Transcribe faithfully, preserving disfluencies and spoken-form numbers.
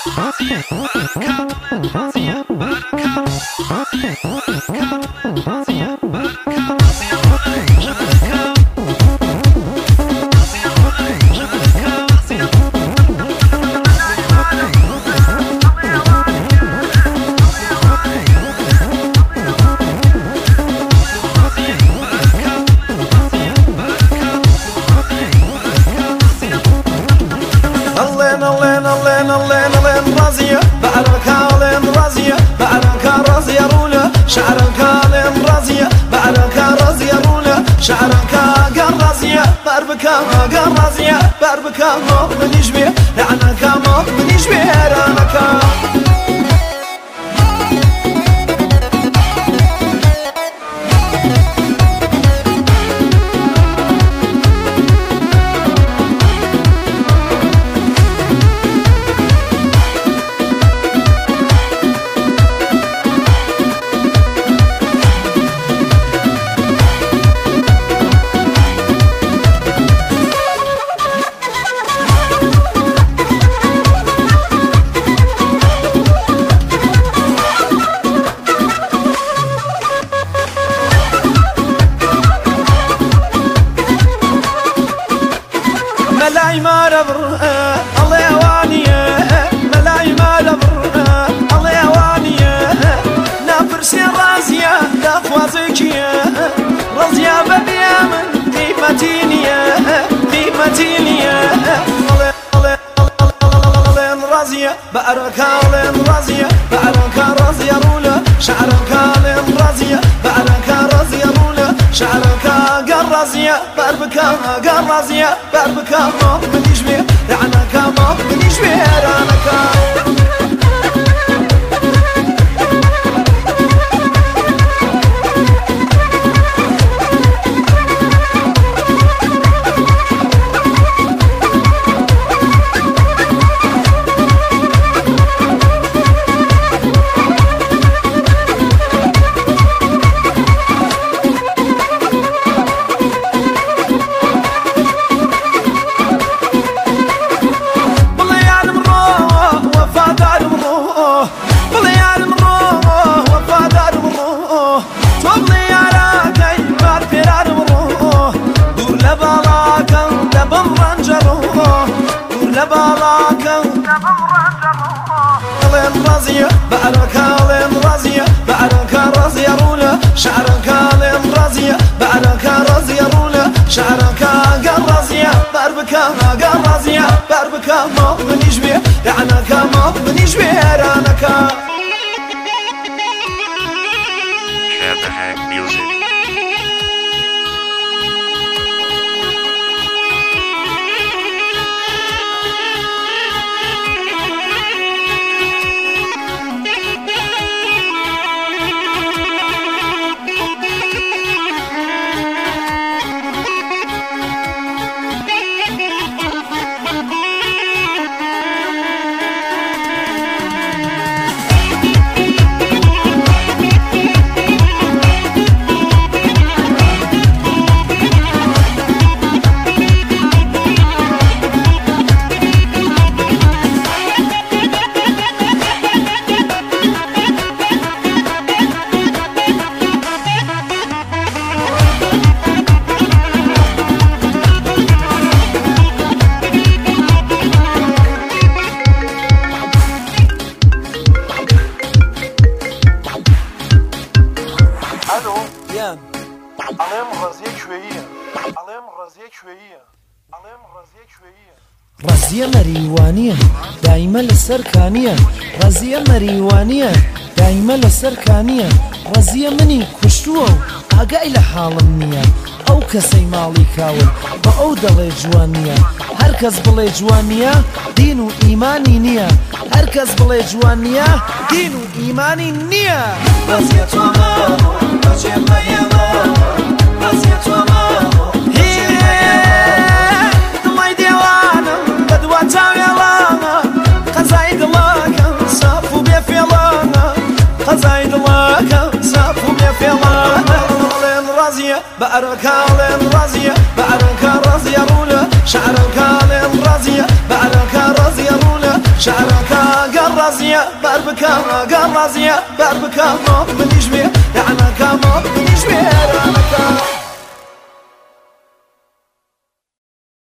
شعرك قرزية بربك قرزية بربك مؤمن يشبه لعنك مؤمن يشبه رانك ملاي ما ربر الله يوانيه ملاي ما ربر الله يوانيه نافرسي رازية دافوازكيه رازية ببيا من قيمتينيه قيمتينيه الله الله الله الله رازية بأرك الله رازية بأرك رازية رولا شعرك الله رازية بأرك رازية رولا شعرك قرزية بربك قرزية بربك مؤمن يشبه لعنك مؤمن يشبه رانك رازية بعرك لين رازية بعرك رازية رولا شعرك لين رازية بعرك رازية رولا شعرك قرزية بربك قرزية بربك مؤمن يشبه لعنك مؤمن يشبه رانك رازية مريوانية دايما للسركانية رازية مريوانية دايما للسركانية رازية مني كشتوه ئاگای لە حاڵم نییە ئەو کەسەی ماڵی کاون بە ئەو دەڵێ جوانیە هەرکەس بڵێ جوانیە دین و ئیمانی نییە هەرکەس بڵێ جوانیە دین و ئیمانی نییە رازیە تۆ ماڵۆ بەجێ مەیەڵۆ رازیە تۆ ماڵۆ دڵی دێوانم بەدوا چاوێڵانە قەزای دڵەکەم ساف و بێ فێڵانە قەزای دڵەکەم ساف و بێ فێڵانە رازية بعرك لين رازية بعرك رازية رولا شعرك لين رازية بعرك رازية رولا شعرك رازية بربكا قال رازية بربكا منيش بي